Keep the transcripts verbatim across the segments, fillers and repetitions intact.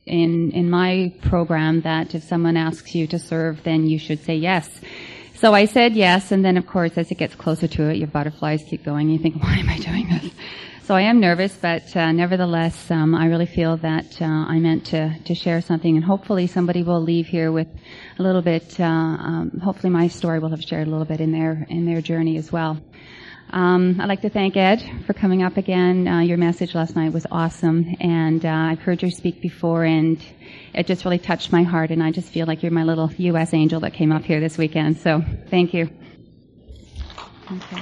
in, in my program that if someone asks you to serve, then you should say yes. So I said yes, and then of course as it gets closer to it, your butterflies keep going. You think, why am I doing this? So I am nervous, but uh, nevertheless, um, I really feel that uh, I meant to, to share something, and hopefully somebody will leave here with a little bit. Uh, um, hopefully, my story will have shared a little bit in their in their journey as well. Um, I'd like to thank Ed for coming up again. Uh, your message last night was awesome, and uh, I've heard you speak before, and it just really touched my heart, and I just feel like you're my little U S angel that came up here this weekend. So thank you. Okay.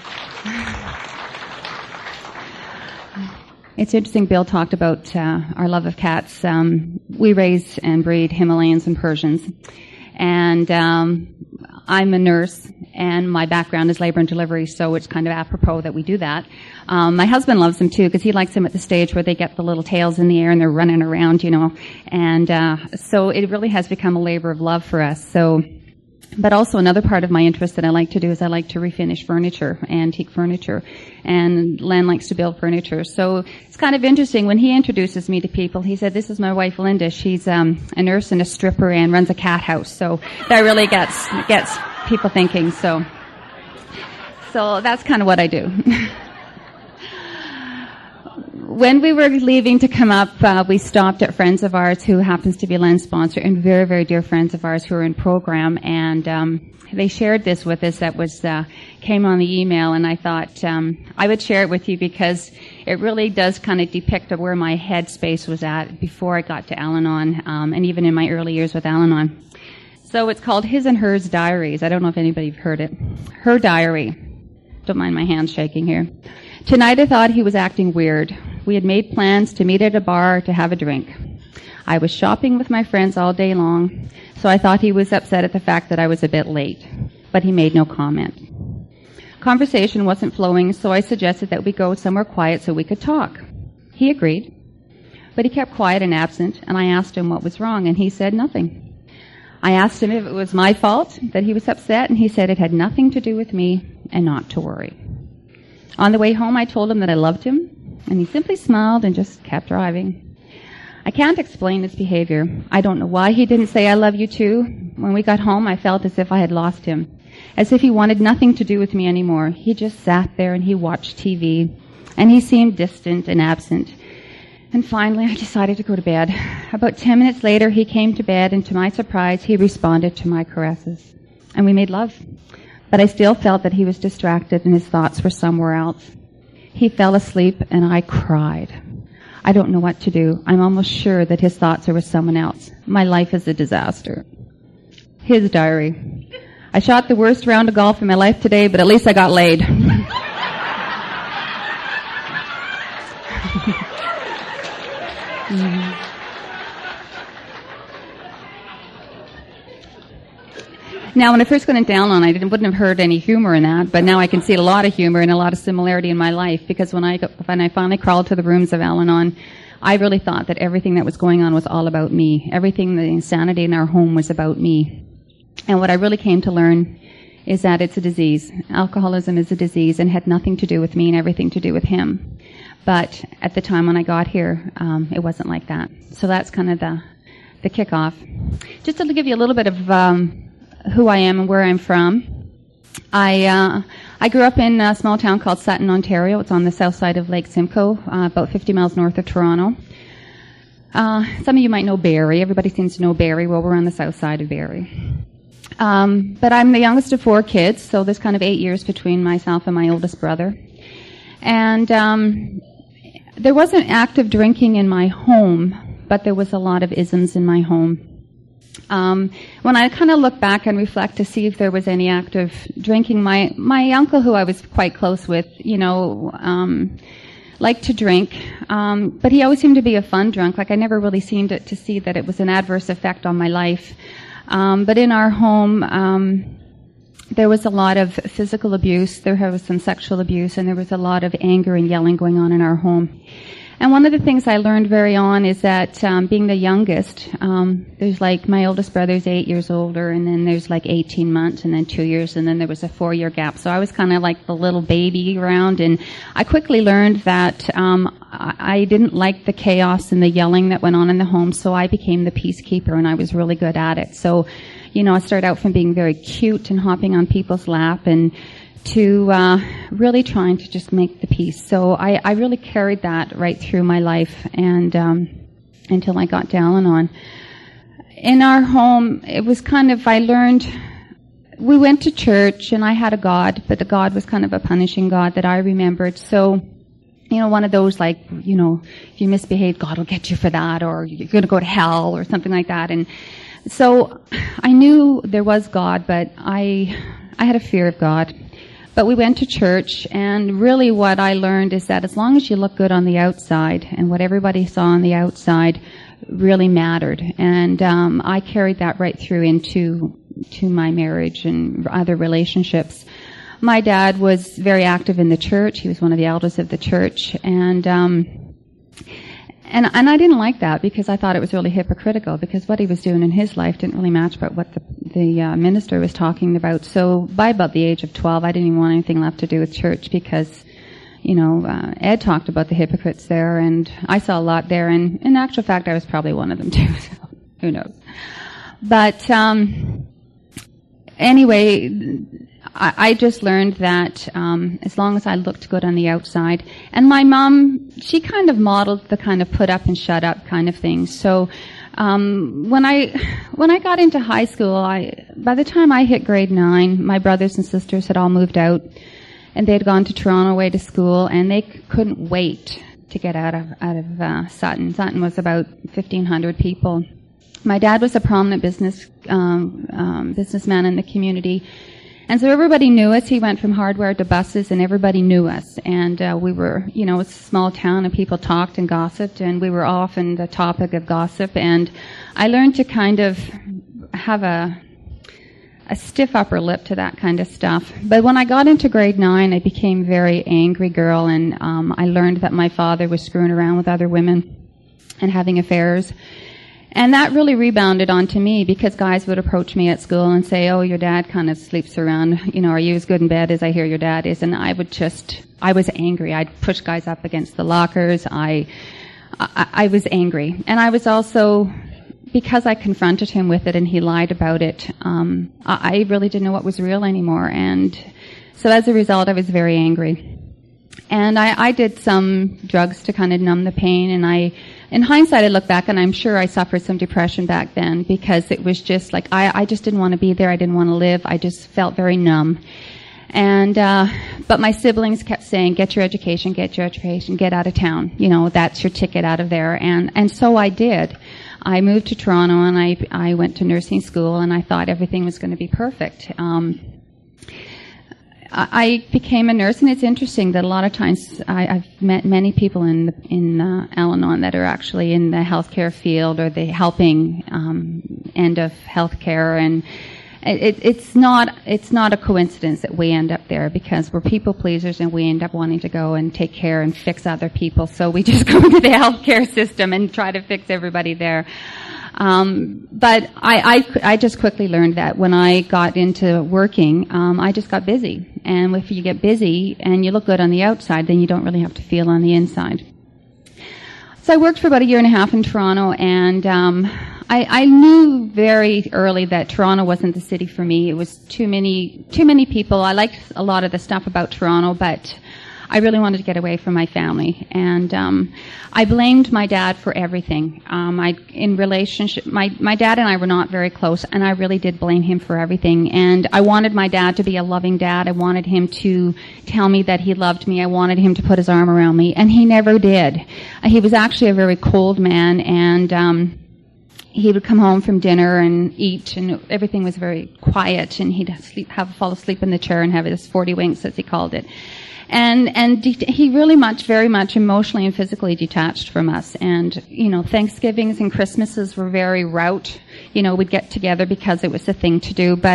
It's interesting, Bill talked about uh, our love of cats. Um, we raise and breed Himalayans and Persians. And um, I'm a nurse, and my background is labor and delivery, so it's kind of apropos that we do that. Um, my husband loves them, too, because he likes them at the stage where they get the little tails in the air and they're running around, you know. And uh, so it really has become a labor of love for us. So... But also another part of my interest that I like to do is I like to refinish furniture, antique furniture, and Len likes to build furniture. So it's kind of interesting when he introduces me to people. He said, "This is my wife, Linda. She's um, a nurse and a stripper and runs a cat house." So that really gets gets people thinking. So, so that's kind of what I do. When we were leaving to come up, uh, we stopped at friends of ours who happens to be Len's sponsor, and very, very dear friends of ours who are in program, and um, they shared this with us that was uh, came on the email, and I thought um, I would share it with you because it really does kind of depict where my headspace was at before I got to Al-Anon, um, and even in my early years with Al-Anon. So it's called His and Hers Diaries. I don't know if anybody's heard it. Her diary. Don't mind my hands shaking here. Tonight I thought he was acting weird. We had made plans to meet at a bar to have a drink. I was shopping with my friends all day long, so I thought he was upset at the fact that I was a bit late, but he made no comment. Conversation wasn't flowing, so I suggested that we go somewhere quiet so we could talk. He agreed, but he kept quiet and absent, and I asked him what was wrong, and he said nothing. I asked him if it was my fault that he was upset, and he said it had nothing to do with me and not to worry. On the way home, I told him that I loved him, and he simply smiled and just kept driving. I can't explain his behavior. I don't know why he didn't say I love you too. When we got home, I felt as if I had lost him, as if he wanted nothing to do with me anymore. He just sat there and he watched T V, and he seemed distant and absent. And finally, I decided to go to bed. About ten minutes later, he came to bed, and to my surprise, he responded to my caresses, and we made love. But I still felt that he was distracted and his thoughts were somewhere else. He fell asleep, and I cried. I don't know what to do. I'm almost sure that his thoughts are with someone else. My life is a disaster. His diary. I shot the worst round of golf in my life today, but at least I got laid. mm-hmm. Now, when I first got into Al-Anon, I didn't, wouldn't have heard any humor in that, but now I can see a lot of humor and a lot of similarity in my life, because when I, got, when I finally crawled to the rooms of Al-Anon, I really thought that everything that was going on was all about me. Everything, the insanity in our home was about me. And what I really came to learn is that it's a disease. Alcoholism is a disease and had nothing to do with me and everything to do with him. But at the time when I got here, um, it wasn't like that. So that's kind of the, the kickoff. Just to give you a little bit of... Um, who I am and where I'm from. I uh, I grew up in a small town called Sutton, Ontario. It's on the south side of Lake Simcoe, uh, about fifty miles north of Toronto. Uh, some of you might know Barrie. Everybody seems to know Barrie. Well, we're on the south side of Barrie. Um, but I'm the youngest of four kids, so there's kind of eight years between myself and my oldest brother. And um, there wasn't active drinking in my home, but there was a lot of isms in my home. Um, when I kind of look back and reflect to see if there was any active drinking, my my uncle, who I was quite close with, you know, um, liked to drink, um, but he always seemed to be a fun drunk. Like I never really seemed to, to see that it was an adverse effect on my life. Um, but in our home, um, there was a lot of physical abuse. There was some sexual abuse, and there was a lot of anger and yelling going on in our home. And one of the things I learned very on is that um, being the youngest, um, there's like my oldest brother's eight years older, and then there's like eighteen months, and then two years, and then there was a four-year gap. So I was kind of like the little baby around, and I quickly learned that um, I, I didn't like the chaos and the yelling that went on in the home, so I became the peacekeeper, and I was really good at it. So, you know, I started out from being very cute and hopping on people's lap, and to uh, really trying to just make the peace. So I, I really carried that right through my life, and um, until I got to Al-Anon. In our home, it was kind of, I learned, we went to church, and I had a God, but the God was kind of a punishing God that I remembered. So, you know, one of those like, you know, if you misbehave, God will get you for that, or you're going to go to hell, or something like that. And so I knew there was God, but I, I had a fear of God. But we went to church, and really what I learned is that as long as you look good on the outside, and what everybody saw on the outside really mattered. And um, I carried that right through into to my marriage and other relationships. My dad was very active in the church. He was one of the elders of the church, and um, and and I didn't like that, because I thought it was really hypocritical, because what he was doing in his life didn't really match about what the the uh, minister was talking about. So by about the age of twelve, I didn't even want anything left to do with church, because, you know, uh, Ed talked about the hypocrites there, and I saw a lot there, and in actual fact, I was probably one of them too, so who knows. But um, anyway, I, I just learned that um, as long as I looked good on the outside, and my mom, she kind of modeled the kind of put up and shut up kind of thing. So um, when I when I got into high school, I by the time I hit grade nine, my brothers and sisters had all moved out, and they had gone to Toronto away to school, and they c- couldn't wait to get out of out of uh, Sutton. Sutton was about fifteen hundred people. My dad was a prominent business um, um, businessman in the community. And so everybody knew us. He went from hardware to buses, and everybody knew us. And uh, we were, you know, it's a small town, and people talked and gossiped, and we were often the topic of gossip. And I learned to kind of have a a stiff upper lip to that kind of stuff. But when I got into grade nine, I became a very angry girl, and um, I learned that my father was screwing around with other women and having affairs. And that really rebounded onto me, because guys would approach me at school and say, oh, your dad kind of sleeps around. You know, are you as good in bed as I hear your dad is? And I would just, I was angry. I'd push guys up against the lockers. I, I, I was angry. And I was also, because I confronted him with it and he lied about it, um, I, I really didn't know what was real anymore. And so as a result, I was very angry. And I, I did some drugs to kind of numb the pain, and I, in hindsight, I look back, and I'm sure I suffered some depression back then, because it was just like, I, I just didn't want to be there, I didn't want to live, I just felt very numb. And, uh, but my siblings kept saying, get your education, get your education, get out of town, you know, that's your ticket out of there, and, and so I did. I moved to Toronto, and I, I went to nursing school, and I thought everything was going to be perfect. Um, I became a nurse, and it's interesting that a lot of times I, I've met many people in the, in uh, Al-Anon that are actually in the healthcare field, or the helping um, end of healthcare, and it, it's not it's not a coincidence that we end up there, because we're people pleasers, and we end up wanting to go and take care and fix other people. So we just go to the healthcare system and try to fix everybody there. Um, but I, I, I just quickly learned that when I got into working, um, I just got busy. And if you get busy and you look good on the outside, then you don't really have to feel on the inside. So I worked for about a year and a half in Toronto, and um, I, I knew very early that Toronto wasn't the city for me. It was too many, too many people. I liked a lot of the stuff about Toronto, but I really wanted to get away from my family, and um, I blamed my dad for everything. Um, I, in relationship, my my dad and I were not very close, and I really did blame him for everything. And I wanted my dad to be a loving dad. I wanted him to tell me that he loved me. I wanted him to put his arm around me, and he never did. Uh, he was actually a very cold man, and um, he would come home from dinner and eat, and everything was very quiet. And he'd sleep, have fall asleep in the chair and have his forty winks, as he called it. And, and de- he really much, very much emotionally and physically detached from us. And, you know, Thanksgivings and Christmases were very route. You know, we'd get together because it was the thing to do. But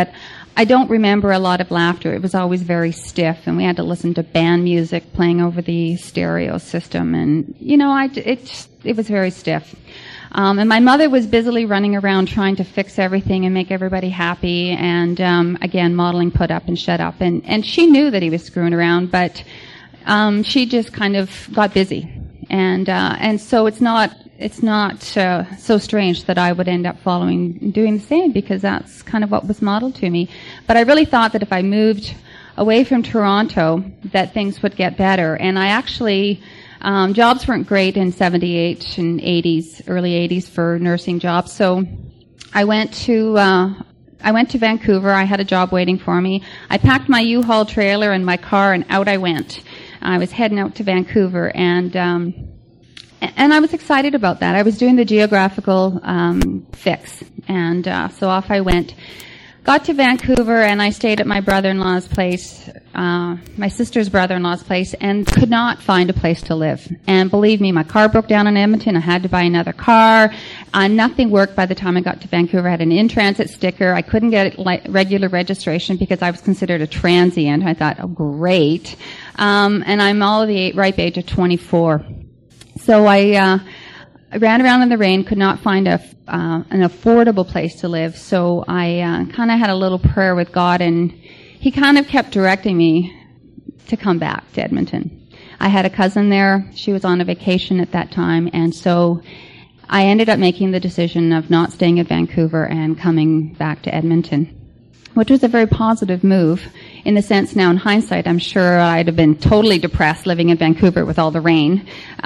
I don't remember a lot of laughter. It was always very stiff, and we had to listen to band music playing over the stereo system, and, you know, I, it, just, it was very stiff. Um, and my mother was busily running around trying to fix everything and make everybody happy, and, um, again, modeling put up and shut up, and, and she knew that he was screwing around, but, um, she just kind of got busy. And, uh, and so it's not, it's not, uh, so strange that I would end up following and doing the same, because that's kind of what was modeled to me. But I really thought that if I moved away from Toronto, that things would get better. And I actually, um, jobs weren't great in seventy-eight and eighties, early eighties for nursing jobs. So I went to, uh, I went to Vancouver. I had a job waiting for me. I packed my U-Haul trailer and my car, and out I went. I was heading out to Vancouver, and um, and I was excited about that. I was doing the geographical um, fix, and uh, so off I went. Got to Vancouver, and I stayed at my brother-in-law's place, uh, my sister's brother-in-law's place, and could not find a place to live. And believe me, my car broke down in Edmonton. I had to buy another car. Uh, nothing worked by the time I got to Vancouver. I had an in-transit sticker. I couldn't get like regular registration because I was considered a transient. I thought, oh, great. Um, and I'm all of the ripe age of twenty-four. So I, uh, I ran around in the rain, could not find a, uh, an affordable place to live. So I, uh, kind of had a little prayer with God, and He kind of kept directing me to come back to Edmonton. I had a cousin there. She was on a vacation at that time, and so I ended up making the decision of not staying in Vancouver and coming back to Edmonton, which was a very positive move. In the sense, now in hindsight, I'm sure I'd have been totally depressed living in Vancouver with all the rain.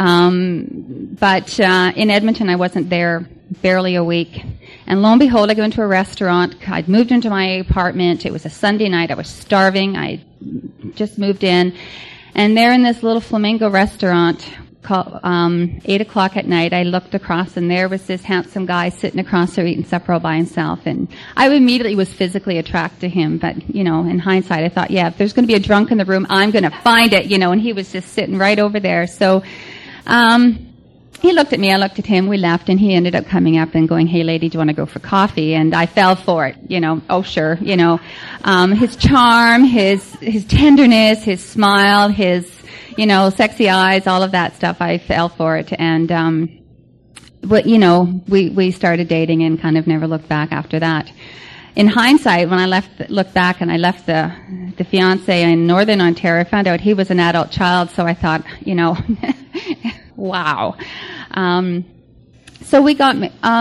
Um, but uh, in Edmonton, I wasn't there barely a week. And lo and behold, I go into a restaurant. I'd moved into my apartment. It was a Sunday night. I was starving. I just moved in. And there in this little flamingo restaurant, called, um, eight o'clock at night, I looked across, and there was this handsome guy sitting across there eating supper all by himself. And I immediately was physically attracted to him. But, you know, in hindsight, I thought, yeah, if there's going to be a drunk in the room, I'm going to find it, you know, and he was just sitting right over there. So, um, he looked at me, I looked at him, we left, and he ended up coming up and going, hey lady, do you want to go for coffee? And I fell for it, you know, oh sure, you know. Um, his charm, his, his tenderness, his smile, his, you know, sexy eyes, all of that stuff, I fell for it. And, um, but, you know, we, we started dating and kind of never looked back after that. In hindsight, when I left, looked back and I left the, the fiancé in Northern Ontario, I found out he was an adult child, so I thought, you know, wow. Um, so we got,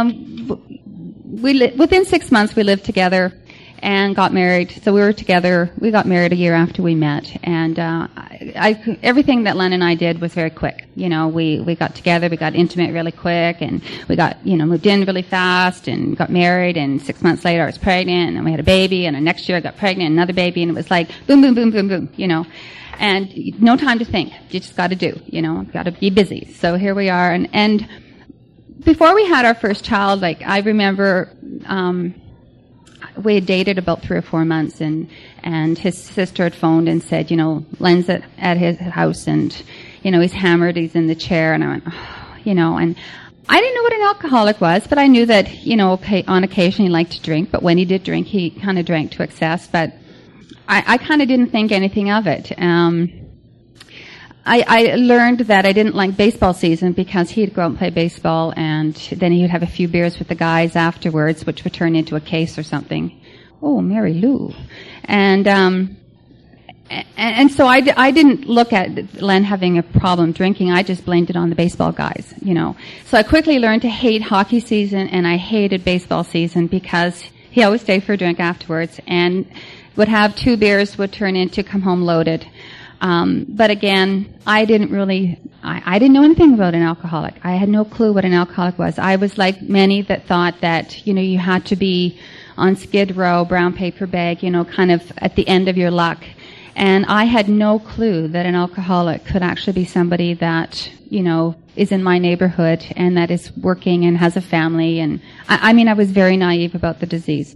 um, we li- within six months we lived together and got married. So we were together. We got married a year after we met, and uh, I, I, everything that Len and I did was very quick. You know, we we got together, we got intimate really quick, and we got you know moved in really fast, and got married. And six months later, I was pregnant, and then we had a baby, and the next year I got pregnant, another baby, and it was like boom, boom, boom, boom, boom. You know, and no time to think. You just got to do. You know, got to be busy. So here we are, and and before we had our first child, like I remember. Um, We had dated about three or four months, and and his sister had phoned and said, you know, Len's at, at his house, and you know he's hammered, he's in the chair, and I went, oh, you know, and I didn't know what an alcoholic was, but I knew that you know okay, on occasion he liked to drink, but when he did drink, he kind of drank to excess, but I, I kind of didn't think anything of it. Um, I, I learned that I didn't like baseball season because he'd go out and play baseball, and then he would have a few beers with the guys afterwards, which would turn into a case or something. Oh, Mary Lou. And, um, and, and so I, I didn't look at Len having a problem drinking. I just blamed it on the baseball guys, you know. So I quickly learned to hate hockey season, and I hated baseball season because he always stayed for a drink afterwards and would have two beers, would turn into come home loaded. Um, but again, I didn't really, I, I didn't know anything about an alcoholic. I had no clue what an alcoholic was. I was like many that thought that, you know, you had to be on Skid Row, brown paper bag, you know, kind of at the end of your luck. And I had no clue that an alcoholic could actually be somebody that, you know, is in my neighborhood and that is working and has a family. And I, I mean, I was very naive about the disease.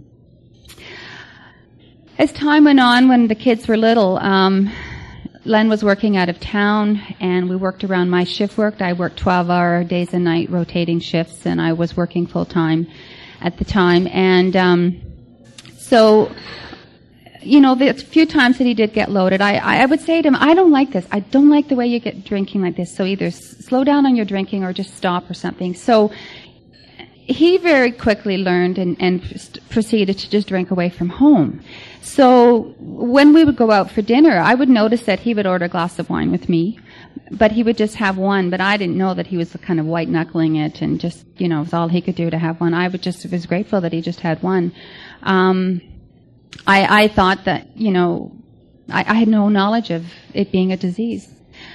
As time went on, when the kids were little, um, Len was working out of town, and we worked around my shift work. I worked twelve-hour days and night rotating shifts, and I was working full-time at the time. And um, so you know, the few times that he did get loaded, I, I would say to him, I don't like this. I don't like the way you get drinking like this. So either s- slow down on your drinking or just stop or something. So he very quickly learned and, and proceeded to just drink away from home. So when we would go out for dinner, I would notice that he would order a glass of wine with me, but he would just have one. But I didn't know that he was kind of white-knuckling it and just, you know, it was all he could do to have one. I would just was grateful that he just had one. Um, I, I thought that, you know, I, I had no knowledge of it being a disease.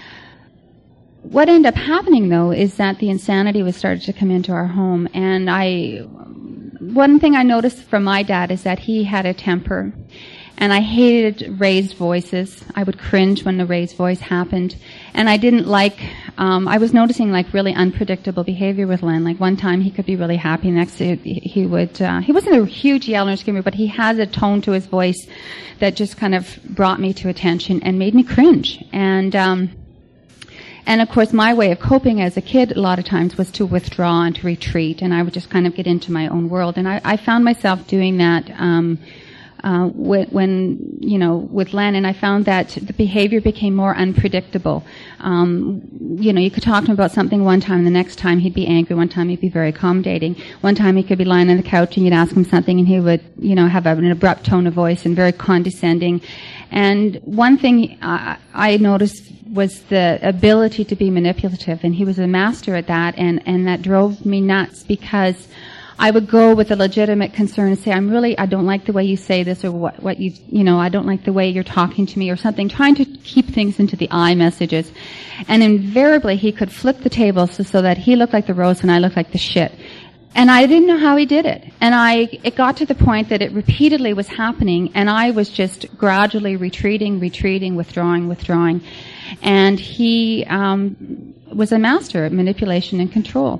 What ended up happening, though, is that the insanity was started to come into our home. And I, one thing I noticed from my dad is that he had a temper. And I hated raised voices. I would cringe when the raised voice happened. And I didn't like, um, I was noticing like really unpredictable behavior with Len. Like one time he could be really happy, next he, he would, uh, he wasn't a huge yeller and screamer, but he has a tone to his voice that just kind of brought me to attention and made me cringe. And, um, And of course, my way of coping as a kid a lot of times was to withdraw and to retreat, and I would just kind of get into my own world. And I, I found myself doing that um, uh, when, when, you know, with Len, and I found that the behavior became more unpredictable. Um, you know, you could talk to him about something one time, and the next time he'd be angry, one time he'd be very accommodating. One time he could be lying on the couch, and you'd ask him something, and he would, you know, have an abrupt tone of voice and very condescending. And one thing I, I noticed was the ability to be manipulative, and he was a master at that, and, and that drove me nuts because I would go with a legitimate concern and say, I'm really, I don't like the way you say this, or what, what you, you know, I don't like the way you're talking to me, or something, trying to keep things into the I messages. And invariably, he could flip the tables so, so that he looked like the rose and I looked like the shit. And I didn't know how he did it. And I, it got to the point that it repeatedly was happening, and I was just gradually retreating, retreating, withdrawing, withdrawing. And he um, was a master at manipulation and control.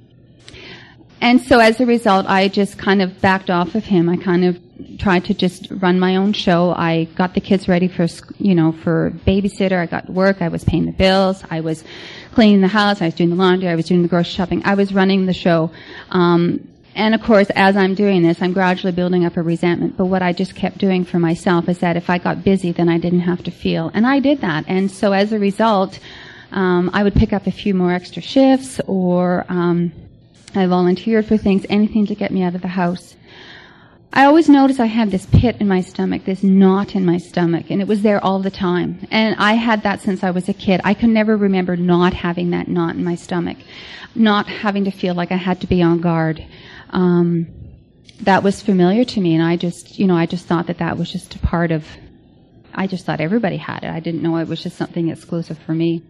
And so as a result, I just kind of backed off of him. I kind of tried to just run my own show. I got the kids ready for, you know, for babysitter. I got work. I was paying the bills. I was cleaning the house. I was doing the laundry. I was doing the grocery shopping. I was running the show. Um, and of course, as I'm doing this, I'm gradually building up a resentment. But what I just kept doing for myself is that if I got busy, then I didn't have to feel. And I did that. And so as a result, um, I would pick up a few more extra shifts, or um, I volunteered for things, anything to get me out of the house. I always noticed I had this pit in my stomach, this knot in my stomach, and it was there all the time. And I had that since I was a kid. I can never remember not having that knot in my stomach, not having to feel like I had to be on guard. Um, that was familiar to me, and I just, you know, I just thought that that was just a part of, I just thought everybody had it. I didn't know it was just something exclusive for me.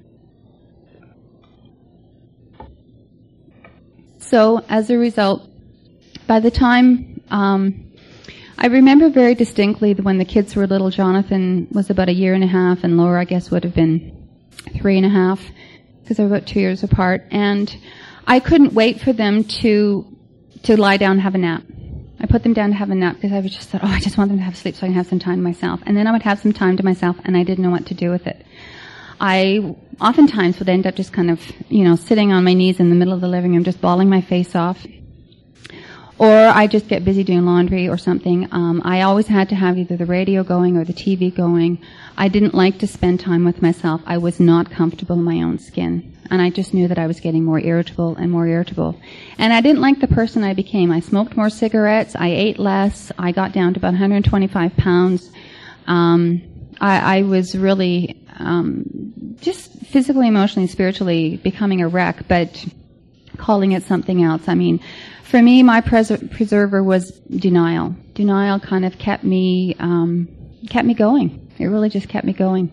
So, as a result, by the time, um, I remember very distinctly that when the kids were little, Jonathan was about a year and a half, and Laura, I guess, would have been three and a half, because they were about two years apart. And I couldn't wait for them to to lie down and have a nap. I put them down to have a nap because I was just thought, oh, I just want them to have sleep so I can have some time to myself. And then I would have some time to myself, and I didn't know what to do with it. I oftentimes would end up just kind of, you know, sitting on my knees in the middle of the living room, just bawling my face off. Or I just get busy doing laundry or something. Um, I always had to have either the radio going or the T V going. I didn't like to spend time with myself. I was not comfortable in my own skin. And I just knew that I was getting more irritable and more irritable. And I didn't like the person I became. I smoked more cigarettes. I ate less. I got down to about one hundred twenty-five pounds. Um, I, I was really um, just physically, emotionally, spiritually becoming a wreck, but calling it something else. I mean, for me, my pres- preserver was denial. Denial kind of kept me um, kept me going. It really just kept me going.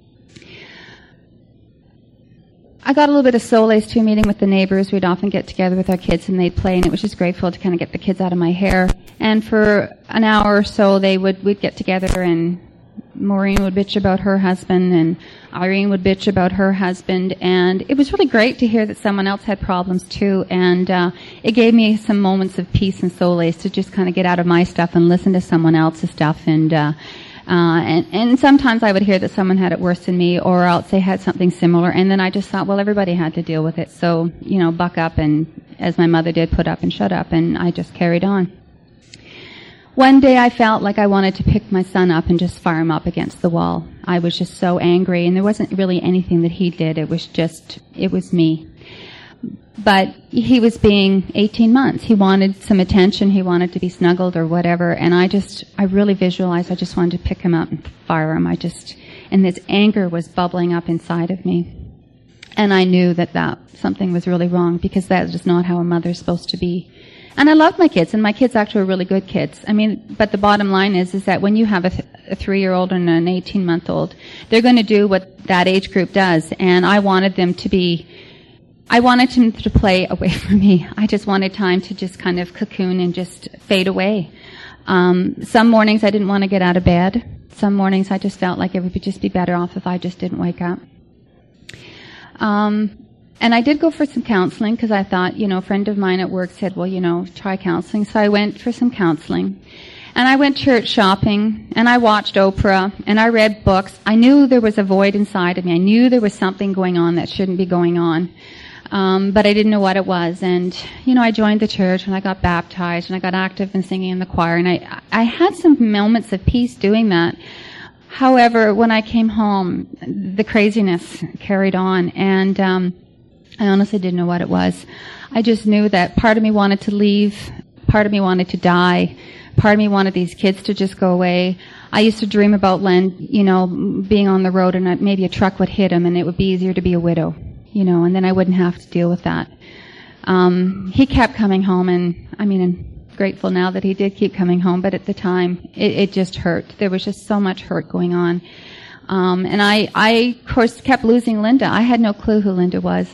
I got a little bit of solace to a meeting with the neighbors. We'd often get together with our kids and they'd play, and it was just grateful to kind of get the kids out of my hair. And for an hour or so, they would we'd get together, and Maureen would bitch about her husband, and Irene would bitch about her husband, and it was really great to hear that someone else had problems too, and uh, it gave me some moments of peace and solace to just kind of get out of my stuff and listen to someone else's stuff, and uh, uh, and, and sometimes I would hear that someone had it worse than me, or else they had something similar, and then I just thought, well, everybody had to deal with it, so, you know, buck up, and as my mother did, put up and shut up, and I just carried on. One day I felt like I wanted to pick my son up and just fire him up against the wall. I was just so angry, and there wasn't really anything that he did. It was just, it was me. But he was being eighteen months. He wanted some attention. He wanted to be snuggled or whatever. And I just, I really visualized I just wanted to pick him up and fire him. I just, and this anger was bubbling up inside of me. And I knew that that something was really wrong, because that is not how a mother's supposed to be. And I love my kids, and my kids actually are really good kids. I mean, but the bottom line is, is that when you have a, th- a three-year-old and an eighteen-month-old, they're going to do what that age group does. And I wanted them to be, I wanted them to play away from me. I just wanted time to just kind of cocoon and just fade away. Um, some mornings I didn't want to get out of bed. Some mornings I just felt like it would just be better off if I just didn't wake up. Um, and I did go for some counseling, because I thought, you know, a friend of mine at work said, well, you know, try counseling. So I went for some counseling. And I went church shopping, and I watched Oprah, and I read books. I knew there was a void inside of me. I knew there was something going on that shouldn't be going on. Um, but I didn't know what it was. And, you know, I joined the church, and I got baptized, and I got active in singing in the choir. And I, I had some moments of peace doing that. However, when I came home, the craziness carried on, and um, I honestly didn't know what it was. I just knew that part of me wanted to leave, part of me wanted to die, part of me wanted these kids to just go away. I used to dream about Len, you know, being on the road, and maybe a truck would hit him, and it would be easier to be a widow, you know, and then I wouldn't have to deal with that. Um, he kept coming home, and I mean, I'm grateful now that he did keep coming home, but at the time, it, it just hurt. There was just so much hurt going on. Um, and I, I, of course, kept losing Linda. I had no clue who Linda was.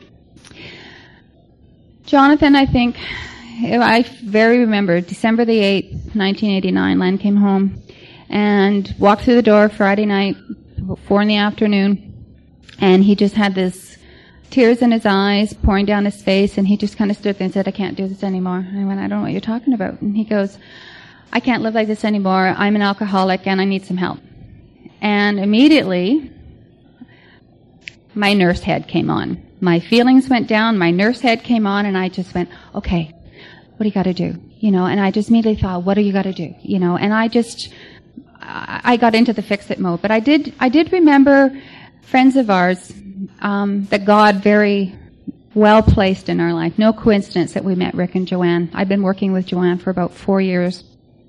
Jonathan, I think, I very remember, December the eighth, nineteen eighty-nine, Len came home and walked through the door Friday night, four in the afternoon, and he just had this tears in his eyes, pouring down his face, and he just kind of stood there and said, I can't do this anymore. And I went, I don't know what you're talking about. And he goes, I can't live like this anymore. I'm an alcoholic, and I need some help. And immediately, my nurse head came on. My feelings went down, my nurse head came on, and I just went, okay, what do you got to do? You know, and I just immediately thought, what do you got to do? You know, and I just, I got into the fix-it mode. But I did, I did remember friends of ours um, that God very well placed in our life. No coincidence that we met Rick and Joanne. I've been working with Joanne for about four years.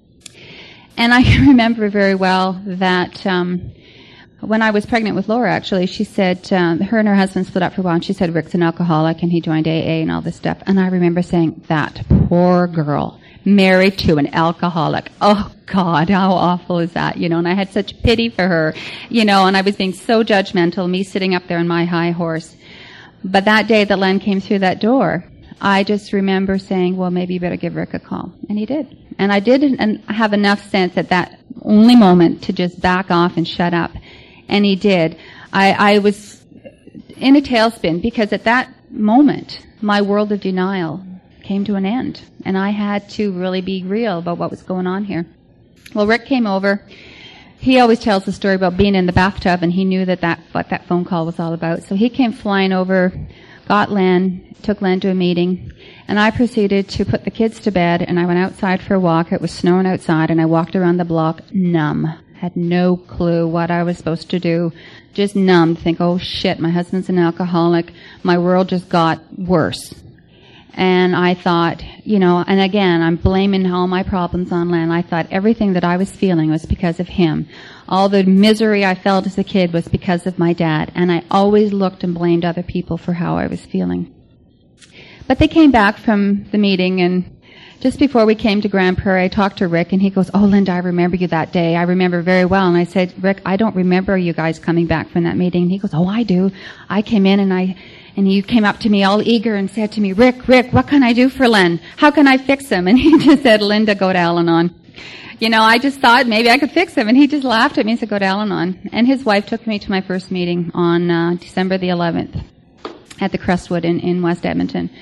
And I remember very well that um, when I was pregnant with Laura, actually, she said, uh, her and her husband split up for a while, and she said Rick's an alcoholic, and he joined A A and all this stuff. And I remember saying, that poor girl, married to an alcoholic. Oh, God, how awful is that? You know, and I had such pity for her, you know, and I was being so judgmental, me sitting up there on my high horse. But that day that Len came through that door, I just remember saying, well, maybe you better give Rick a call. And he did. And I did and have enough sense at that only moment to just back off and shut up. And he did. I, I was in a tailspin, because at that moment, my world of denial came to an end. And I had to really be real about what was going on here. Well, Rick came over. He always tells the story about being in the bathtub, and he knew that, that what that phone call was all about. So he came flying over, got Len, took Len to a meeting, and I proceeded to put the kids to bed, and I went outside for a walk. It was snowing outside, and I walked around the block numb. Had no clue what I was supposed to do. Just numb. Think, oh shit, my husband's an alcoholic. My world just got worse. And I thought, you know, and again, I'm blaming all my problems on Len. I thought everything that I was feeling was because of him. All the misery I felt as a kid was because of my dad. And I always looked and blamed other people for how I was feeling. But they came back from the meeting, and just before we came to Grand Prairie, I talked to Rick, and he goes, oh, Linda, I remember you that day. I remember very well. And I said, Rick, I don't remember you guys coming back from that meeting. And he goes, oh, I do. I came in, and I, and you came up to me all eager and said to me, Rick, Rick, what can I do for Len? How can I fix him? And he just said, Linda, go to Al-Anon. You know, I just thought maybe I could fix him. And he just laughed at me and said, go to Al-Anon. And his wife took me to my first meeting on uh, December the eleventh at the Crestwood in, in West Edmonton.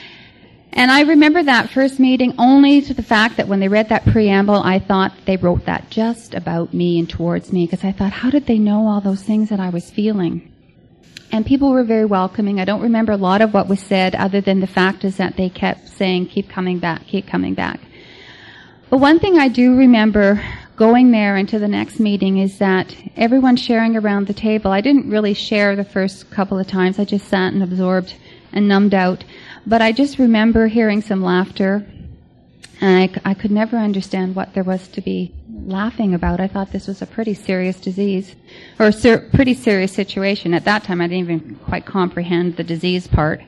And I remember that first meeting only to the fact that when they read that preamble, I thought they wrote that just about me and towards me, because I thought, how did they know all those things that I was feeling? And people were very welcoming. I don't remember a lot of what was said, other than the fact is that they kept saying, keep coming back, keep coming back. But one thing I do remember going there into the next meeting is that everyone sharing around the table. I didn't really share the first couple of times. I just sat and absorbed and numbed out. But I just remember hearing some laughter, and I, I could never understand what there was to be laughing about. I thought this was a pretty serious disease, or a ser- pretty serious situation. At that time, I didn't even quite comprehend the disease part.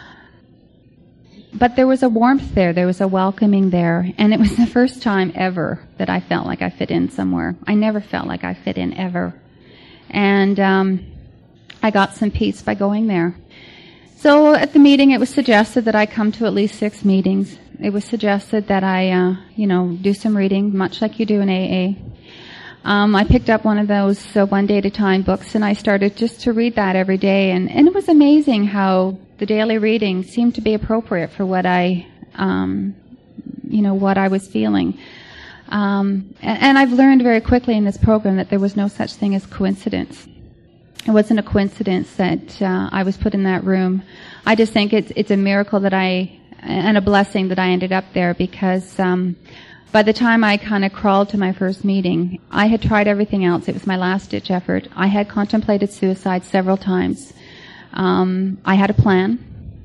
But there was a warmth there, there was a welcoming there, and it was the first time ever that I felt like I fit in somewhere. I never felt like I fit in, ever. And um, I got some peace by going there. So at the meeting, it was suggested that I come to at least six meetings. It was suggested that I, uh, you know, do some reading, much like you do in A A. Um, I picked up one of those uh, One Day at a Time books, and I started just to read that every day. And, and it was amazing how the daily reading seemed to be appropriate for what I, um, you know, what I was feeling. Um, and, and I've learned very quickly in this program that there was no such thing as coincidence. It wasn't a coincidence that uh, I was put in that room. I just think it's it's a miracle that I, and a blessing that I ended up there, because um, by the time I kind of crawled to my first meeting, I had tried everything else. It was my last-ditch effort. I had contemplated suicide several times. Um, I had a plan,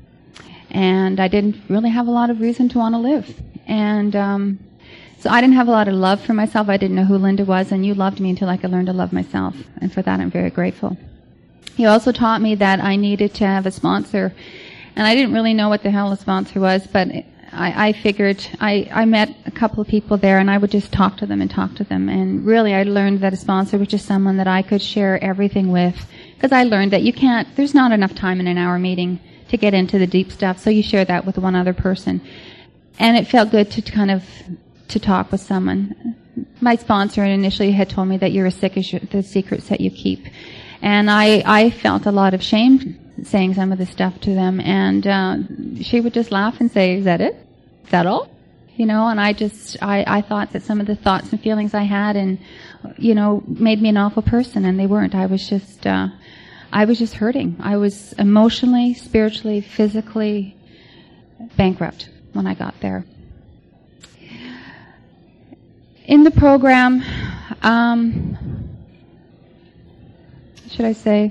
and I didn't really have a lot of reason to want to live. And um, so I didn't have a lot of love for myself. I didn't know who Linda was, and you loved me until I could learn to love myself. And for that, I'm very grateful. He also taught me that I needed to have a sponsor. And I didn't really know what the hell a sponsor was, but I, I figured I, I met a couple of people there, and I would just talk to them and talk to them. And really, I learned that a sponsor was just someone that I could share everything with. Because I learned that you can't, there's not enough time in an hour meeting to get into the deep stuff, so you share that with one other person. And it felt good to kind of, to talk with someone. My sponsor initially had told me that you're as sick as your, the secrets that you keep. And I, I felt a lot of shame saying some of this stuff to them, and uh, she would just laugh and say, "Is that it? Is that all?" You know, and I just, I, I thought that some of the thoughts and feelings I had, and you know, made me an awful person, and they weren't. I was just, uh, I was just hurting. I was emotionally, spiritually, physically bankrupt when I got there. In the program, um, should I say?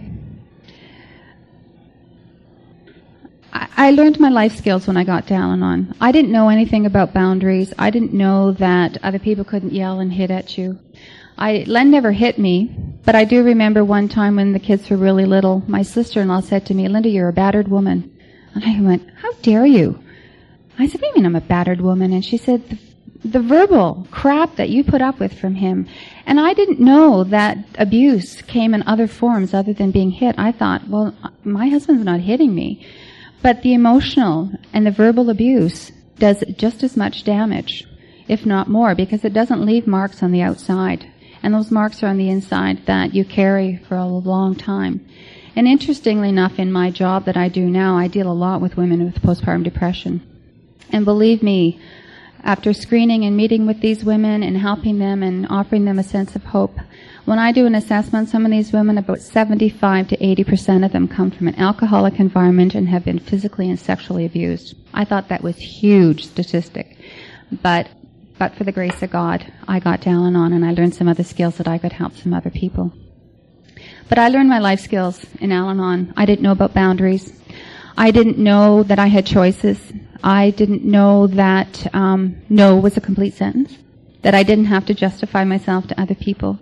I learned my life skills when I got to Al-Anon. I didn't know anything about boundaries. I didn't know that other people couldn't yell and hit at you. I, Len never hit me, but I do remember one time when the kids were really little, my sister-in-law said to me, "Linda, you're a battered woman." And I went, "How dare you?" I said, "What do you mean I'm a battered woman?" And she said, the, the verbal crap that you put up with from him. And I didn't know that abuse came in other forms other than being hit. I thought, well, my husband's not hitting me. But the emotional and the verbal abuse does just as much damage, if not more, because it doesn't leave marks on the outside. And those marks are on the inside that you carry for a long time. And interestingly enough, in my job that I do now, I deal a lot with women with postpartum depression. And believe me, after screening and meeting with these women and helping them and offering them a sense of hope, when I do an assessment, some of these women, about seventy-five to eighty percent of them come from an alcoholic environment and have been physically and sexually abused. I thought that was a huge statistic. But, but for the grace of God, I got to Al-Anon and I learned some other skills that I could help some other people. But I learned my life skills in Al-Anon. I didn't know about boundaries. I didn't know that I had choices. I didn't know that um, no was a complete sentence, that I didn't have to justify myself to other people.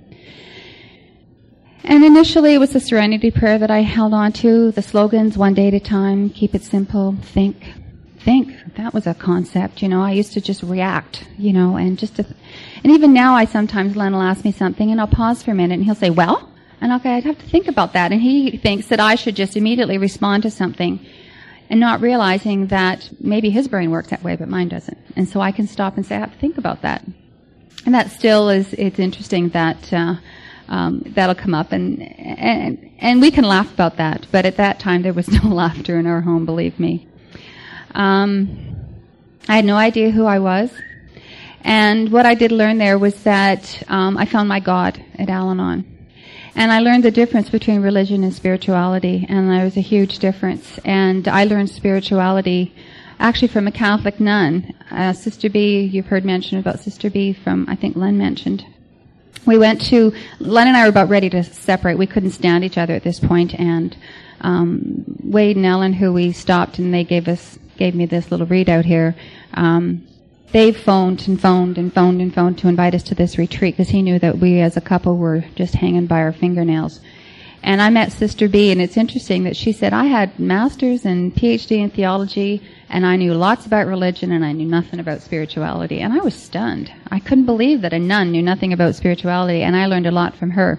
And initially it was the serenity prayer that I held on to, the slogans, one day at a time, keep it simple, think, think. That was a concept, you know. I used to just react, you know, and just to, and even now I sometimes, Len will ask me something and I'll pause for a minute and he'll say, "Well?" And okay, I'd have to think about that. And he thinks that I should just immediately respond to something and not realizing that maybe his brain works that way, but mine doesn't. And so I can stop and say, I have to think about that. And that still is, it's interesting that, uh, Um, that'll come up, and, and and we can laugh about that. But at that time, there was no laughter in our home, believe me. Um, I had no idea who I was, and what I did learn there was that um, I found my God at Al-Anon, and I learned the difference between religion and spirituality, and there was a huge difference. And I learned spirituality actually from a Catholic nun. Uh, Sister B, you've heard mention about Sister B from, I think Len mentioned. We went to, Len and I were about ready to separate. We couldn't stand each other at this point, and um, Wade and Ellen, who we stopped, and they gave us, gave me this little readout here. Um, they phoned and phoned and phoned and phoned to invite us to this retreat because he knew that we as a couple were just hanging by our fingernails. And I met Sister B, and it's interesting that she said, I had master's and P H D in theology, and I knew lots about religion, and I knew nothing about spirituality. And I was stunned. I couldn't believe that a nun knew nothing about spirituality, and I learned a lot from her.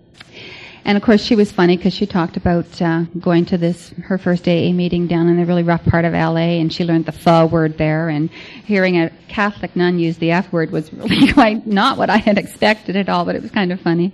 And of course, she was funny because she talked about uh, going to this, her first A A meeting down in the really rough part of L A, and she learned the F word there, and hearing a Catholic nun use the F word was really quite not what I had expected at all, but it was kind of funny.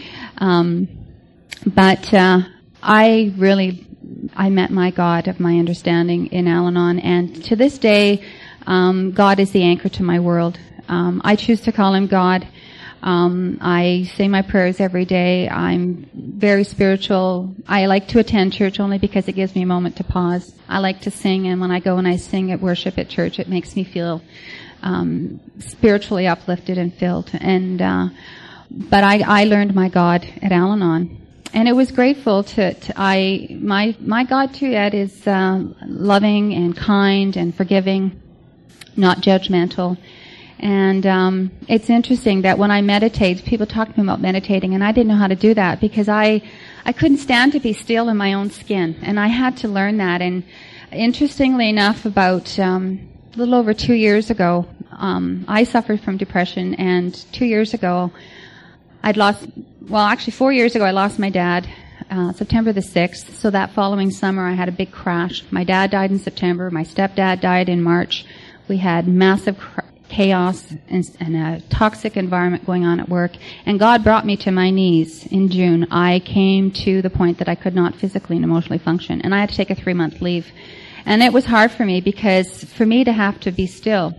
Um, But uh, I really, I met my God of my understanding in Al-Anon, and to this day, um, God is the anchor to my world. Um, I choose to call him God. Um, I say my prayers every day. I'm very spiritual. I like to attend church only because it gives me a moment to pause. I like to sing, and when I go and I sing at worship at church, it makes me feel um, spiritually uplifted and filled. And uh, but I, I learned my God at Al-Anon. And it was grateful to, to I, my, my God too, Ed, is, uh, loving and kind and forgiving, not judgmental. And, um, it's interesting that when I meditate, people talk to me about meditating, and I didn't know how to do that because I, I couldn't stand to be still in my own skin. And I had to learn that. And interestingly enough, about, um, a little over two years ago, um, I suffered from depression, and two years ago, I'd lost, well, actually four years ago, I lost my dad, uh, September the sixth. So that following summer, I had a big crash. My dad died in September. My stepdad died in March. We had massive cr- chaos and, and a toxic environment going on at work. And God brought me to my knees in June. I came to the point that I could not physically and emotionally function. And I had to take a three-month leave. And it was hard for me because for me to have to be still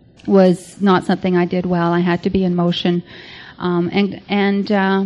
was not something I did well. I had to be in motion. Um, and and uh,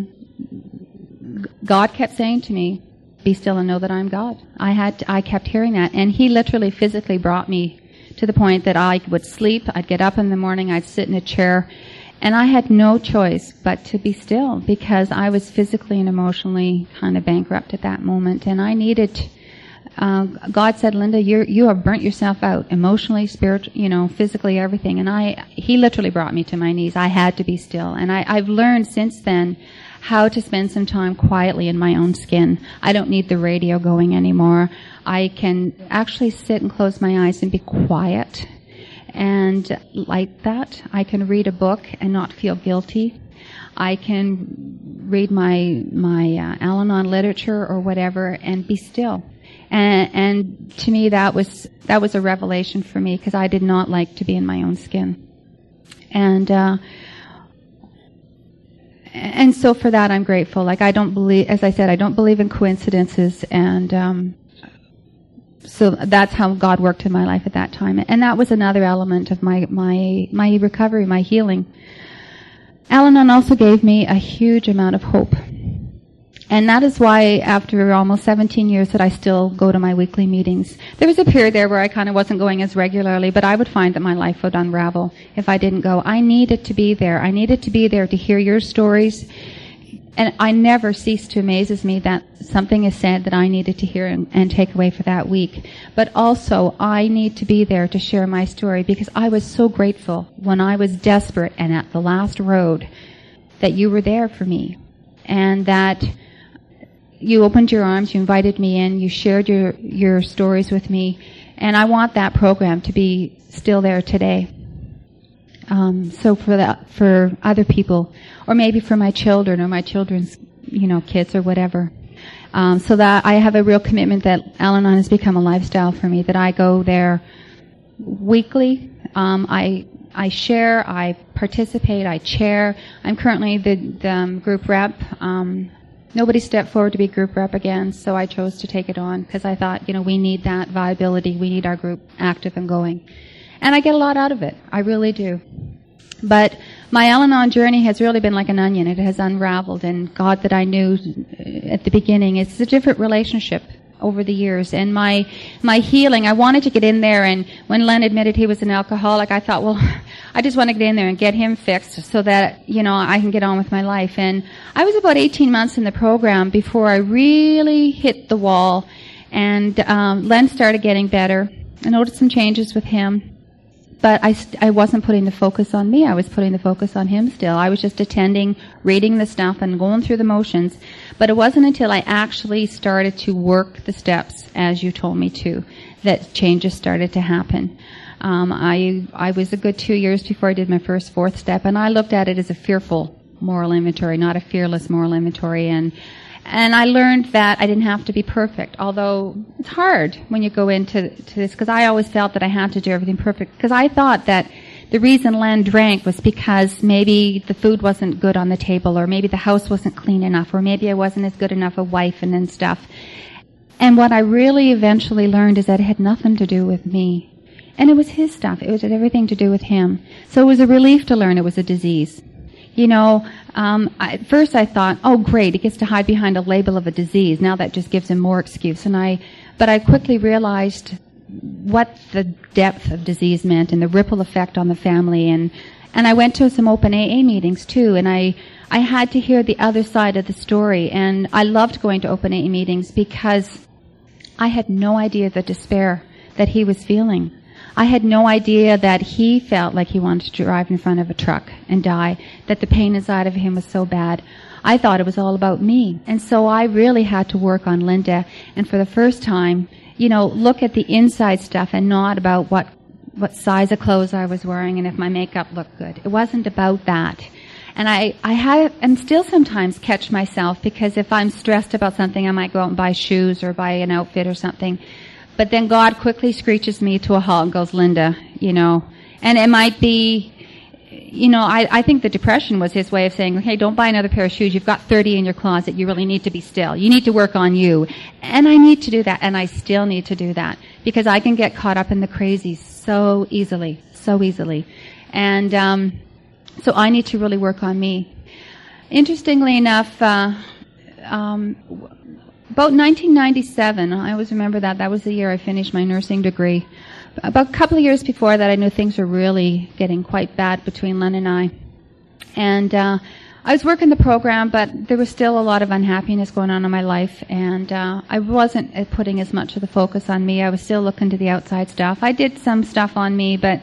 God kept saying to me, "Be still and know that I'm God." I had to, I kept hearing that, and He literally, physically brought me to the point that I would sleep. I'd get up in the morning. I'd sit in a chair, and I had no choice but to be still because I was physically and emotionally kind of bankrupt at that moment, and I needed. Uh, God said, Linda, you you have burnt yourself out emotionally, spiritually, you know, physically, everything. And I, He literally brought me to my knees. I had to be still. And I, I've learned since then how to spend some time quietly in my own skin. I don't need the radio going anymore. I can actually sit and close my eyes and be quiet. And like that, I can read a book and not feel guilty. I can read my, my uh, Al-Anon literature or whatever and be still. And, and to me, that was that was a revelation for me because I did not like to be in my own skin, and uh, and so for that I'm grateful. Like I don't believe, as I said, I don't believe in coincidences, and um, so that's how God worked in my life at that time. And that was another element of my my my recovery, my healing. Al-Anon also gave me a huge amount of hope. And that is why after almost seventeen years that I still go to my weekly meetings. There was a period there where I kind of wasn't going as regularly, but I would find that my life would unravel if I didn't go. I needed to be there. I needed to be there to hear your stories. And I never cease to amazes me that something is said that I needed to hear and, and take away for that week. But also, I need to be there to share my story because I was so grateful when I was desperate and at the last road that you were there for me. And that you opened your arms, you invited me in, you shared your, your stories with me, and I want that program to be still there today. Um, so for that, for other people, or maybe for my children or my children's, you know, kids or whatever. Um, so that I have a real commitment that Al-Anon has become a lifestyle for me, that I go there weekly. Um, I I share, I participate, I chair. I'm currently the, the um, group rep. Um, Nobody stepped forward to be group rep again, so I chose to take it on because I thought, you know, we need that viability. We need our group active and going. And I get a lot out of it. I really do. But my Al-Anon journey has really been like an onion. It has unraveled, and God that I knew at the beginning, it's a different relationship over the years. And my my healing, I wanted to get in there, and when Len admitted he was an alcoholic, I thought, well, I just want to get in there and get him fixed so that, you know, I can get on with my life. And I was about eighteen months in the program before I really hit the wall, and um, Len started getting better. I noticed some changes with him. But I, st- I wasn't putting the focus on me. I was putting the focus on him still. I was just attending, reading the stuff, and going through the motions. But it wasn't until I actually started to work the steps, as you told me to, that changes started to happen. Um, I I was a good two years before I did my first fourth step, and I looked at it as a fearful moral inventory, not a fearless moral inventory. And And I learned that I didn't have to be perfect, although it's hard when you go into to this, because I always felt that I had to do everything perfect, because I thought that the reason Len drank was because maybe the food wasn't good on the table, or maybe the house wasn't clean enough, or maybe I wasn't as good enough a wife and then stuff. And what I really eventually learned is that it had nothing to do with me. And it was his stuff. It was had everything to do with him. So it was a relief to learn it was a disease. You know, um, I, at first I thought, oh, great, he gets to hide behind a label of a disease. Now that just gives him more excuse. And I, but I quickly realized what the depth of disease meant and the ripple effect on the family. And, and I went to some open A A meetings too, and I, I had to hear the other side of the story. And I loved going to open A A meetings because I had no idea the despair that he was feeling. I had no idea that he felt like he wanted to drive in front of a truck and die, that the pain inside of him was so bad. I thought it was all about me. And so I really had to work on Linda, and for the first time, you know, look at the inside stuff and not about what, what size of clothes I was wearing and if my makeup looked good. It wasn't about that. And I, I had, and still sometimes catch myself, because if I'm stressed about something, I might go out and buy shoes or buy an outfit or something. But then God quickly screeches me to a halt and goes, Linda, you know. And it might be, you know, I, I think the depression was his way of saying, hey, don't buy another pair of shoes. You've got thirty in your closet. You really need to be still. You need to work on you. And I need to do that. And I still need to do that, because I can get caught up in the crazies so easily, so easily. And um, so I need to really work on me. Interestingly enough, uh, um, about nineteen ninety-seven, I always remember that. That was the year I finished my nursing degree. About a couple of years before that, I knew things were really getting quite bad between Len and I. And uh, I was working the program, but there was still a lot of unhappiness going on in my life, and uh, I wasn't putting as much of the focus on me. I was still looking to the outside stuff. I did some stuff on me, but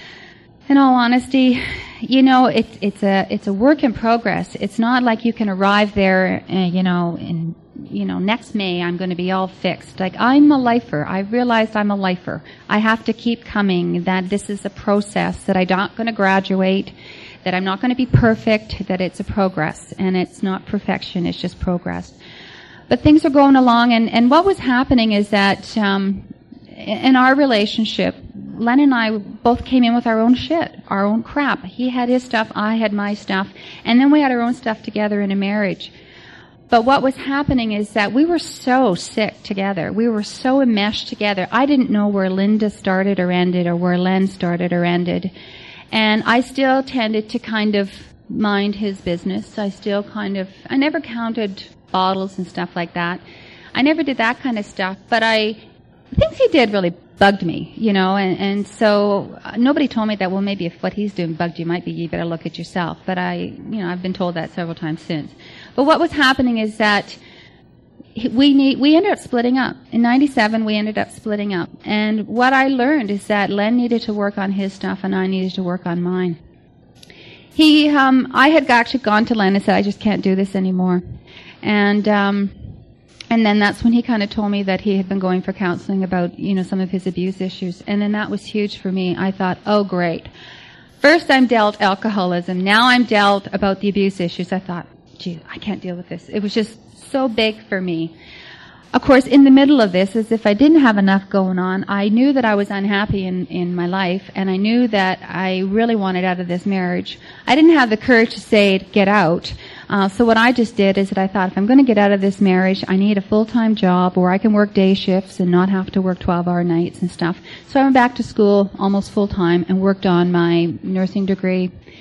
in all honesty, you know, it's it's a it's a work in progress. It's not like you can arrive there, uh, you know, in you know next May I'm going to be all fixed. Like, I'm a lifer. I realized I'm a lifer. I have to keep coming. That this is a process. That I'm not going to graduate. That I'm not going to be perfect. That it's a progress, and it's not perfection. It's just progress. But things are going along, and and what was happening is that um, in our relationship, Len and I both came in with our own shit, our own crap. He had his stuff, I had my stuff, and then we had our own stuff together in a marriage. But what was happening is that we were so sick together. We were so enmeshed together. I didn't know where Linda started or ended, or where Len started or ended. And I still tended to kind of mind his business. I still kind of, I never counted bottles and stuff like that. I never did that kind of stuff, but I, things he did really bugged me, you know, and, and so uh, nobody told me that, well, maybe if what he's doing bugged you, might be you better look at yourself. But I, you know, I've been told that several times since. But what was happening is that we need, we ended up splitting up. In ninety-seven, we ended up splitting up. And what I learned is that Len needed to work on his stuff and I needed to work on mine. He, um, I had actually gone to Len and said, I just can't do this anymore. And, um, And then that's when he kind of told me that he had been going for counseling about, you know, some of his abuse issues. And then that was huge for me. I thought, oh, great. First I'm dealt alcoholism. Now I'm dealt about the abuse issues. I thought, gee, I can't deal with this. It was just so big for me. Of course, in the middle of this, as if I didn't have enough going on, I knew that I was unhappy in, in my life, and I knew that I really wanted out of this marriage. I didn't have the courage to say, get out. Uh, so what I just did is that I thought, if I'm going to get out of this marriage, I need a full-time job where I can work day shifts and not have to work twelve-hour nights and stuff. So I went back to school almost full-time and worked on my nursing degree.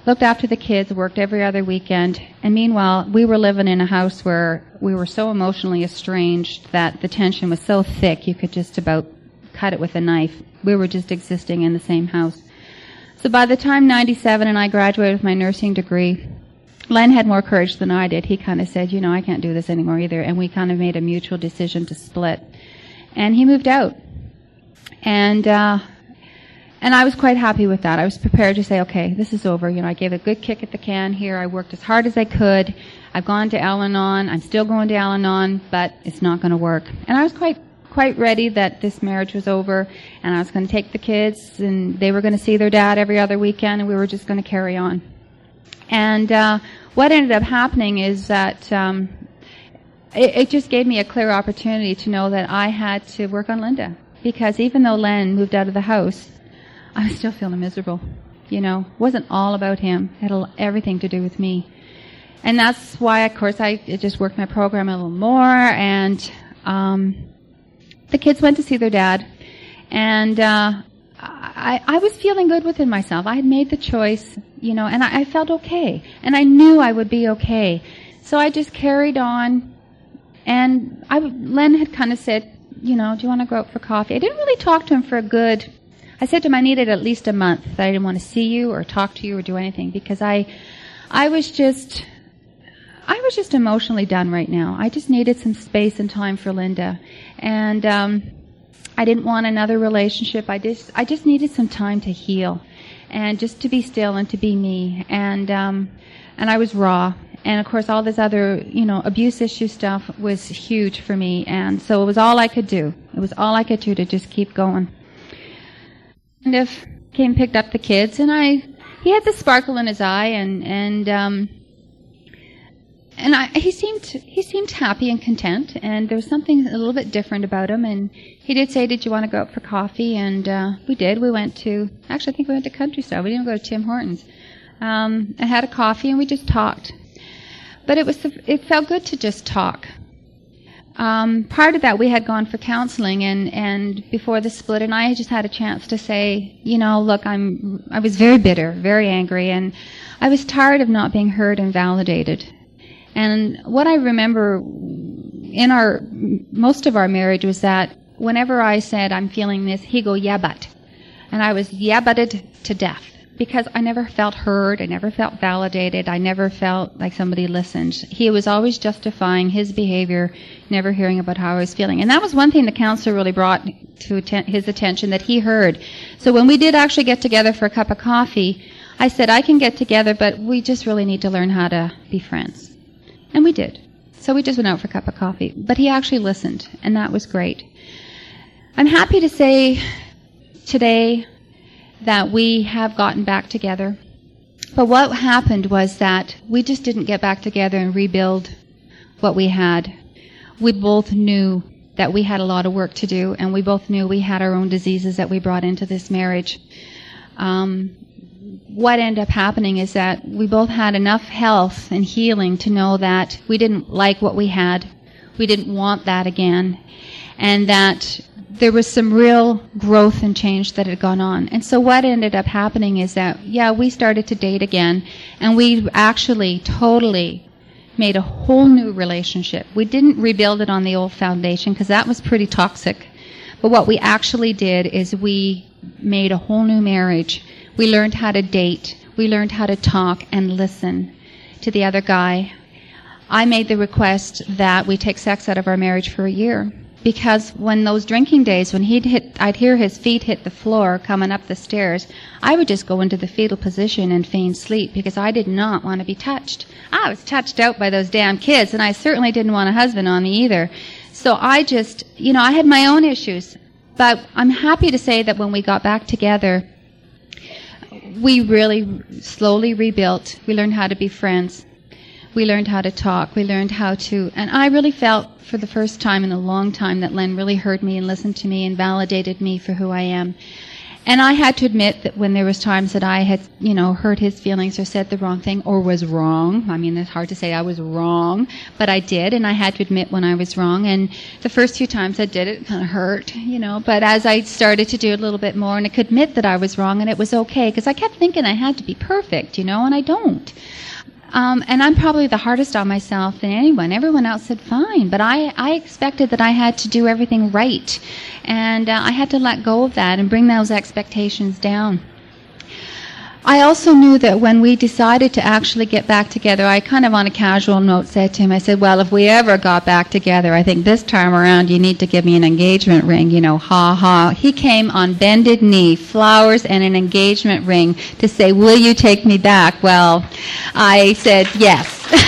looked after the kids, worked every other weekend, and meanwhile, we were living in a house where we were so emotionally estranged that the tension was so thick you could just about cut it with a knife. We were just existing in the same house. So by the time ninety-seven and I graduated with my nursing degree, Len had more courage than I did. He kind of said, you know, I can't do this anymore either, and we kind of made a mutual decision to split. And he moved out. And, uh, and I was quite happy with that. I was prepared to say, okay, this is over. You know, I gave a good kick at the can here. I worked as hard as I could. I've gone to Al-Anon. I'm still going to Al-Anon, but it's not going to work. And I was quite quite ready that this marriage was over, and I was going to take the kids, and they were going to see their dad every other weekend, and we were just going to carry on. And uh, what ended up happening is that um, it, it just gave me a clear opportunity to know that I had to work on Linda, because even though Len moved out of the house, I was still feeling miserable. You know, it wasn't all about him. It had everything to do with me. And that's why, of course, I just worked my program a little more, and um, the kids went to see their dad, and uh, I, I was feeling good within myself. I had made the choice, you know, and I, I felt okay, and I knew I would be okay. So I just carried on, and I, Len had kind of said, you know, do you want to go out for coffee? I didn't really talk to him for a good, I said to him I needed at least a month, that I didn't want to see you or talk to you or do anything, because I, I was just... I was just emotionally done right now. I just needed some space and time for Linda. And um, I didn't want another relationship. I just I just needed some time to heal and just to be still and to be me. And um, and I was raw. And, of course, all this other, you know, abuse issue stuff was huge for me. And so it was all I could do. It was all I could do to just keep going. And if came and picked up the kids, and I, he had the sparkle in his eye, and, and, um, And I, he seemed he seemed happy and content, and there was something a little bit different about him. And he did say, "Did you want to go out for coffee?" And uh, we did. We went to actually I think we went to Countryside. We didn't go to Tim Hortons. Um, I had a coffee and we just talked. But it was it felt good to just talk. Um, part of that we had gone for counseling, and and before the split, and I just had a chance to say, you know, look, I'm I was very bitter, very angry, and I was tired of not being heard and validated. And what I remember in our, most of our marriage was that whenever I said, I'm feeling this, he'd go, yeah, but. And I was yeah, butted to death, because I never felt heard, I never felt validated, I never felt like somebody listened. He was always justifying his behavior, never hearing about how I was feeling. And that was one thing the counselor really brought to atten- his attention, that he heard. So when we did actually get together for a cup of coffee, I said, I can get together, but we just really need to learn how to be friends. And we did. So we just went out for a cup of coffee. But he actually listened, and that was great. I'm happy to say today that we have gotten back together. But what happened was that we just didn't get back together and rebuild what we had. We both knew that we had a lot of work to do, and we both knew we had our own diseases that we brought into this marriage. Um, what ended up happening is that we both had enough health and healing to know that we didn't like what we had. We didn't want that again. And that there was some real growth and change that had gone on. And so what ended up happening is that, yeah, we started to date again, and we actually totally made a whole new relationship. We didn't rebuild it on the old foundation, because that was pretty toxic. But what we actually did is we made a whole new marriage. We learned how to date. We learned how to talk and listen to the other guy. I made the request that we take sex out of our marriage for a year, because when those drinking days, when he'd hit, I'd hear his feet hit the floor coming up the stairs, I would just go into the fetal position and feign sleep, because I did not want to be touched. I was touched out by those damn kids, and I certainly didn't want a husband on me either. So I just, you know, I had my own issues. But I'm happy to say that when we got back together, we really slowly rebuilt. We learned how to be friends. We learned how to talk. We learned how to, and I really felt for the first time in a long time that Len really heard me and listened to me and validated me for who I am. And I had to admit that when there was times that I had, you know, hurt his feelings or said the wrong thing or was wrong. I mean, it's hard to say I was wrong, but I did, and I had to admit when I was wrong. And the first few times I did it, it kind of hurt, you know. But as I started to do it a little bit more and I could admit that I was wrong and it was okay, because I kept thinking I had to be perfect, you know, and I don't. Um, and I'm probably the hardest on myself than anyone. Everyone else said fine, but I, I expected that I had to do everything right. And uh, I had to let go of that and bring those expectations down. I also knew that when we decided to actually get back together, I kind of on a casual note said to him, I said, well, if we ever got back together, I think this time around you need to give me an engagement ring, you know, ha ha. He came on bended knee, flowers and an engagement ring to say, will you take me back? Well, I said yes.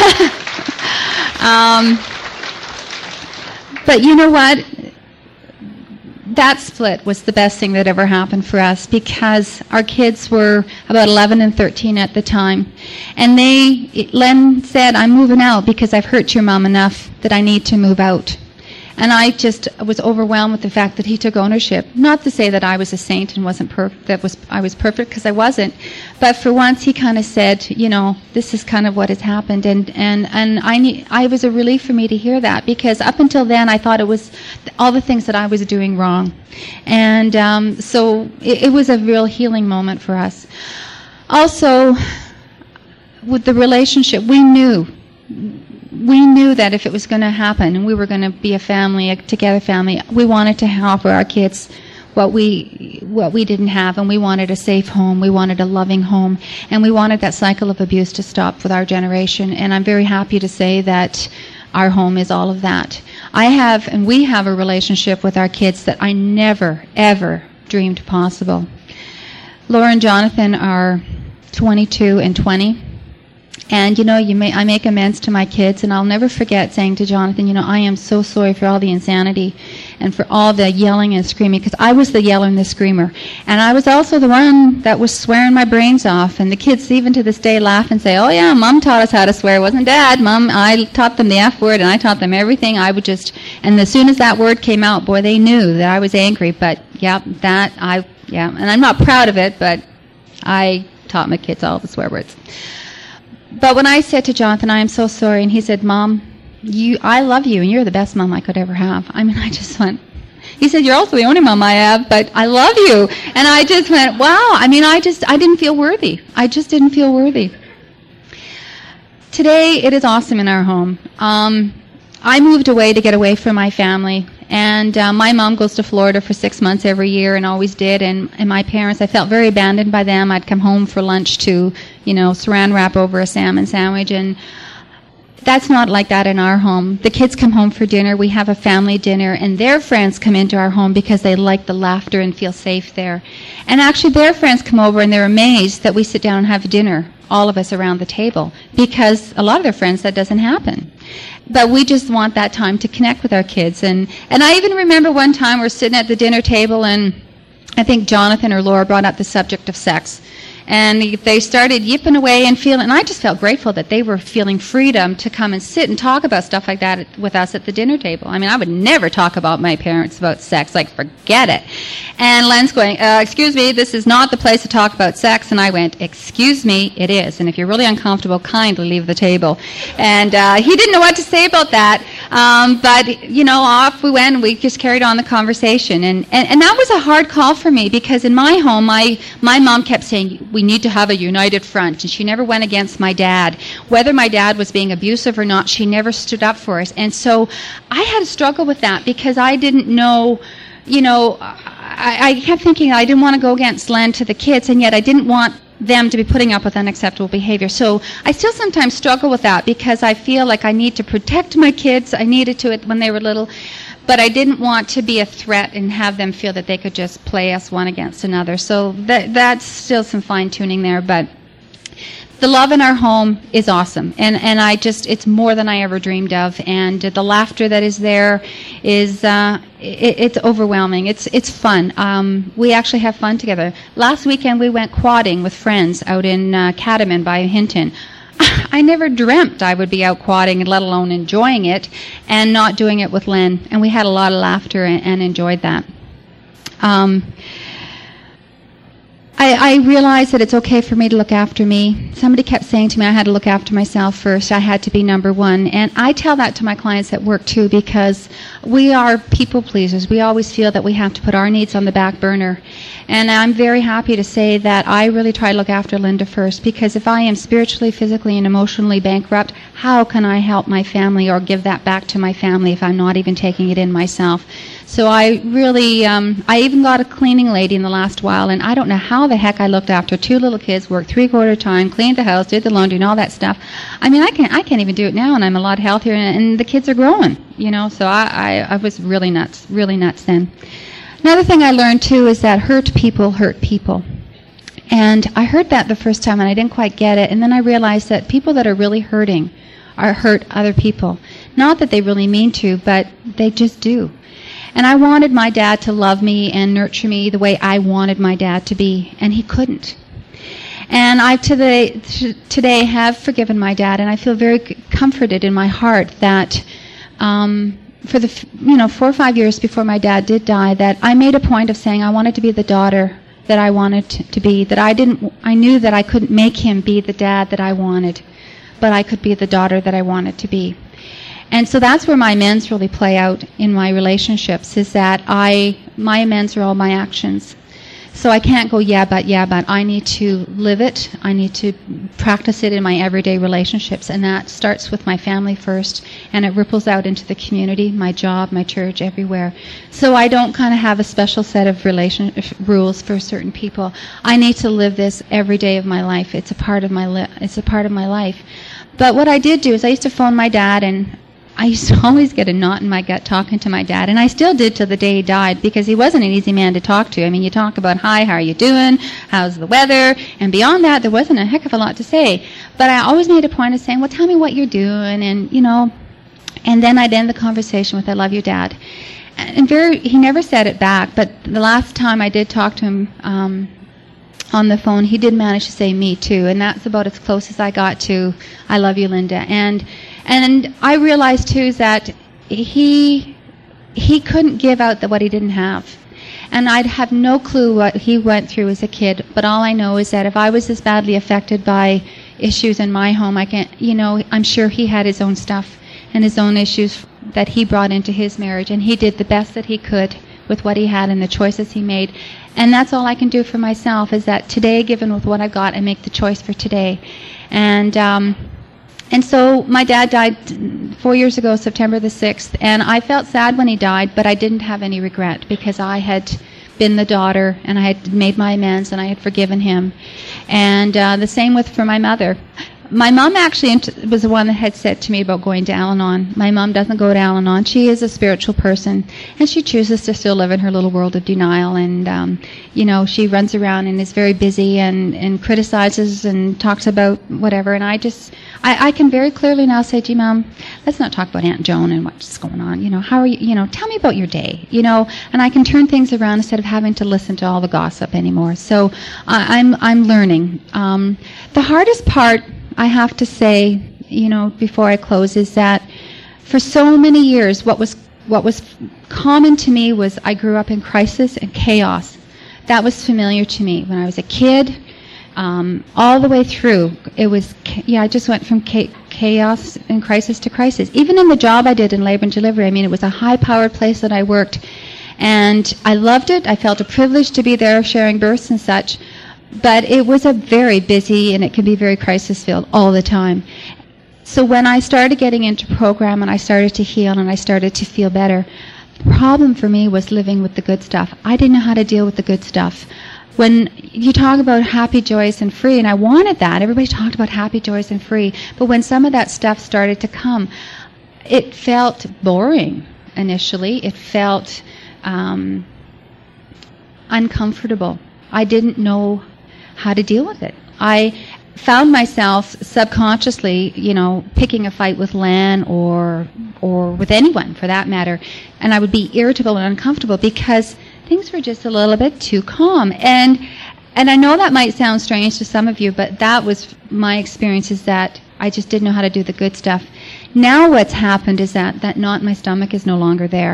um, but you know what? That split was the best thing that ever happened for us, because our kids were about eleven and thirteen at the time. And they, Len said, I'm moving out because I've hurt your mom enough that I need to move out. And I just was overwhelmed with the fact that he took ownership. Not to say that I was a saint and wasn't perfect, that was I was perfect, because I wasn't. But for once he kind of said, you know, this is kind of what has happened. And, and, and I need, I was a relief for me to hear that, because up until then I thought it was all the things that I was doing wrong. And um, so it, it was a real healing moment for us. Also, with the relationship, we knew we knew that if it was going to happen and we were going to be a family, a together family, we wanted to offer our kids what we what we didn't have, and we wanted a safe home, we wanted a loving home, and we wanted that cycle of abuse to stop with our generation. And I'm very happy to say that our home is all of that. I have, and we have a relationship with our kids that I never, ever dreamed possible. Laura and Jonathan are twenty-two and twenty. And, you know, you may, I make amends to my kids, and I'll never forget saying to Jonathan, you know, I am so sorry for all the insanity and for all the yelling and screaming, because I was the yeller and the screamer. And I was also the one that was swearing my brains off. And the kids, even to this day, laugh and say, oh, yeah, Mom taught us how to swear. It wasn't Dad. Mom, I taught them the F word, and I taught them everything. I would just, and as soon as that word came out, boy, they knew that I was angry. But, yeah, that, I, yeah, and I'm not proud of it, but I taught my kids all the swear words. But when I said to Jonathan, I am so sorry, and he said, Mom, you, I love you, and you're the best mom I could ever have. I mean, I just went, he said, you're also the only mom I have, but I love you. And I just went, wow. I mean, I just, I didn't feel worthy. I just didn't feel worthy. Today, it is awesome in our home. Um, I moved away to get away from my family. And uh, my mom goes to Florida for six months every year, and always did. And, and my parents, I felt very abandoned by them. I'd come home for lunch to, you know, saran wrap over a salmon sandwich. And that's not like that in our home. The kids come home for dinner. We have a family dinner, and their friends come into our home because they like the laughter and feel safe there. And actually, their friends come over, and they're amazed that we sit down and have dinner, all of us around the table, because a lot of their friends, that doesn't happen. But we just want that time to connect with our kids. And, and I even remember one time we're sitting at the dinner table, and I think Jonathan or Laura brought up the subject of sex. And they started yipping away and feeling, and I just felt grateful that they were feeling freedom to come and sit and talk about stuff like that with us at the dinner table. I mean, I would never talk about my parents about sex, like, forget it. And Len's going, uh, excuse me, this is not the place to talk about sex. And I went, excuse me, it is. And if you're really uncomfortable, kindly leave the table. And uh, he didn't know what to say about that. Um, but, you know, off we went, and we just carried on the conversation. And, and, and that was a hard call for me, because in my home, my, my mom kept saying, we need to have a united front. And she never went against my dad. Whether my dad was being abusive or not, she never stood up for us. And so I had to struggle with that, because I didn't know, you know, I, I kept thinking I didn't want to go against Len to the kids, and yet I didn't want them to be putting up with unacceptable behavior. So I still sometimes struggle with that, because I feel like I need to protect my kids. I needed to it when they were little. But I didn't want to be a threat and have them feel that they could just play us one against another. So that, that's still some fine-tuning there. But the love in our home is awesome. And, and I just, it's more than I ever dreamed of. And the laughter that is there is, uh, it, it's overwhelming. It's, it's fun. Um, we actually have fun together. Last weekend we went quadding with friends out in uh, Catamount by Hinton. I never dreamt I would be out quadding, let alone enjoying it, and not doing it with Len. And we had a lot of laughter and, and enjoyed that. Um, I, I realized that it's okay for me to look after me. Somebody kept saying to me I had to look after myself first. I had to be number one. And I tell that to my clients at work too, because we are people pleasers. We always feel that we have to put our needs on the back burner. And I'm very happy to say that I really try to look after Linda first, because if I am spiritually, physically, and emotionally bankrupt, how can I help my family or give that back to my family if I'm not even taking it in myself? So I really, um, I even got a cleaning lady in the last while, and I don't know how the heck I looked after two little kids, worked three-quarter time, cleaned the house, did the laundry, and all that stuff. I mean, I can't, I can't even do it now, and I'm a lot healthier, and, and the kids are growing, you know, so I, I, I was really nuts, really nuts then. Another thing I learned, too, is that hurt people hurt people. And I heard that the first time, and I didn't quite get it, and then I realized that people that are really hurting are hurt other people. Not that they really mean to, but they just do. And I wanted my dad to love me and nurture me the way I wanted my dad to be, and he couldn't. And I today, today have forgiven my dad, and I feel very comforted in my heart that um, for the you know four or five years before my dad did die, that I made a point of saying I wanted to be the daughter that I wanted to be. That I didn't. I knew that I couldn't make him be the dad that I wanted, but I could be the daughter that I wanted to be. And so that's where my amends really play out in my relationships, is that I, my amends are all my actions. So I can't go, yeah, but, yeah, but. I need to live it. I need to practice it in my everyday relationships. And that starts with my family first, and it ripples out into the community, my job, my church, everywhere. So I don't kind of have a special set of relation rules for certain people. I need to live this every day of my life. It's a part of my li- it's a part of my life. But what I did do is I used to phone my dad, and I used to always get a knot in my gut talking to my dad, and I still did till the day he died, because he wasn't an easy man to talk to. I mean, you talk about, hi, how are you doing? How's the weather? And beyond that, there wasn't a heck of a lot to say. But I always made a point of saying, well, tell me what you're doing, and, you know, and then I'd end the conversation with, I love you, Dad. And very, he never said it back, but the last time I did talk to him um, on the phone, he did manage to say me too, and that's about as close as I got to, I love you, Linda. And And I realized, too, that he he couldn't give out the, what he didn't have. And I'd have no clue what he went through as a kid, but all I know is that if I was this badly affected by issues in my home, I can't, you know, I'm sure he had his own stuff and his own issues that he brought into his marriage, and he did the best that he could with what he had and the choices he made. And that's all I can do for myself, is that today, given with what I've got, I make the choice for today. And, um... And so my dad died four years ago, September the sixth, and I felt sad when he died, but I didn't have any regret, because I had been the daughter, and I had made my amends, and I had forgiven him. And uh, the same with for my mother. My mom actually was the one that had said to me about going to Al-Anon. My mom doesn't go to Al-Anon. She is a spiritual person, and she chooses to still live in her little world of denial. And, um, you know, she runs around and is very busy and, and criticizes and talks about whatever. And I just, I, I can very clearly now say, gee, Mom, let's not talk about Aunt Joan and what's going on. You know, how are you, you know, tell me about your day, you know. And I can turn things around instead of having to listen to all the gossip anymore. So I, I'm, I'm learning. Um, the hardest part, I have to say, you know, before I close, is that for so many years, what was what was common to me was I grew up in crisis and chaos. That was familiar to me when I was a kid, um, all the way through. It was, yeah, I just went from chaos and crisis to crisis. Even in the job I did in labor and delivery, I mean, it was a high-powered place that I worked, and I loved it. I felt a privilege to be there sharing births and such. But it was a very busy, and it can be very crisis-filled all the time. So when I started getting into program, and I started to heal, and I started to feel better, the problem for me was living with the good stuff. I didn't know how to deal with the good stuff. When you talk about happy, joyous, and free, and I wanted that. Everybody talked about happy, joyous, and free. But when some of that stuff started to come, it felt boring initially. It felt um, uncomfortable. I didn't know how to deal with it. I found myself subconsciously, you know, picking a fight with Lan or or with anyone for that matter, and I would be irritable and uncomfortable because things were just a little bit too calm. And and I know that might sound strange to some of you, but that was my experience, is that I just didn't know how to do the good stuff. Now what's happened is that that knot in my stomach is no longer there.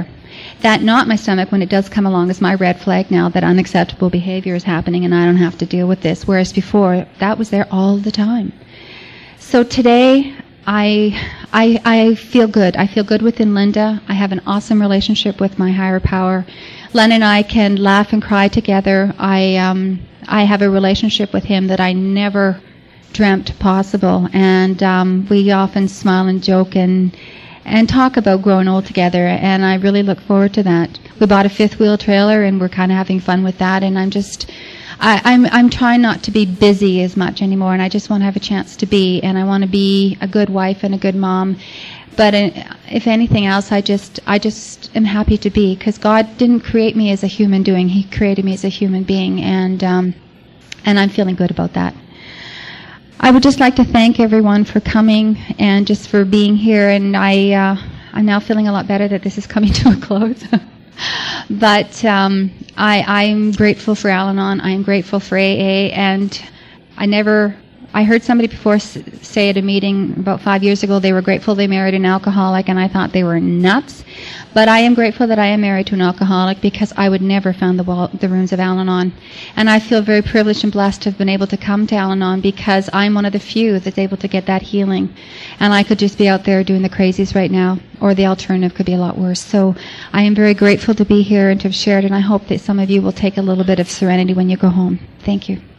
That knot in my stomach, when it does come along, is my red flag now that unacceptable behavior is happening and I don't have to deal with this. Whereas before, that was there all the time. So today, I, I, I feel good. I feel good within Linda. I have an awesome relationship with my higher power. Len and I can laugh and cry together. I, um, I have a relationship with him that I never dreamt possible. And um, we often smile and joke and and talk about growing old together, and I really look forward to that. We bought a fifth wheel trailer, and we're kind of having fun with that, and I'm just, I, I'm I'm trying not to be busy as much anymore, and I just want to have a chance to be, and I want to be a good wife and a good mom. But uh, if anything else, I just I just am happy to be, because God didn't create me as a human doing; He created me as a human being, and um, and I'm feeling good about that. I would just like to thank everyone for coming and just for being here, and I, uh, I'm now feeling a lot better that this is coming to a close. But um, I, I'm grateful for Al-Anon, I'm grateful for A A, and I never, I heard somebody before s- say at a meeting about five years ago they were grateful they married an alcoholic, and I thought they were nuts. But I am grateful that I am married to an alcoholic, because I would never found the, wall, the rooms of Al-Anon. And I feel very privileged and blessed to have been able to come to Al-Anon, because I'm one of the few that's able to get that healing. And I could just be out there doing the crazies right now, or the alternative could be a lot worse. So I am very grateful to be here and to have shared, and I hope that some of you will take a little bit of serenity when you go home. Thank you.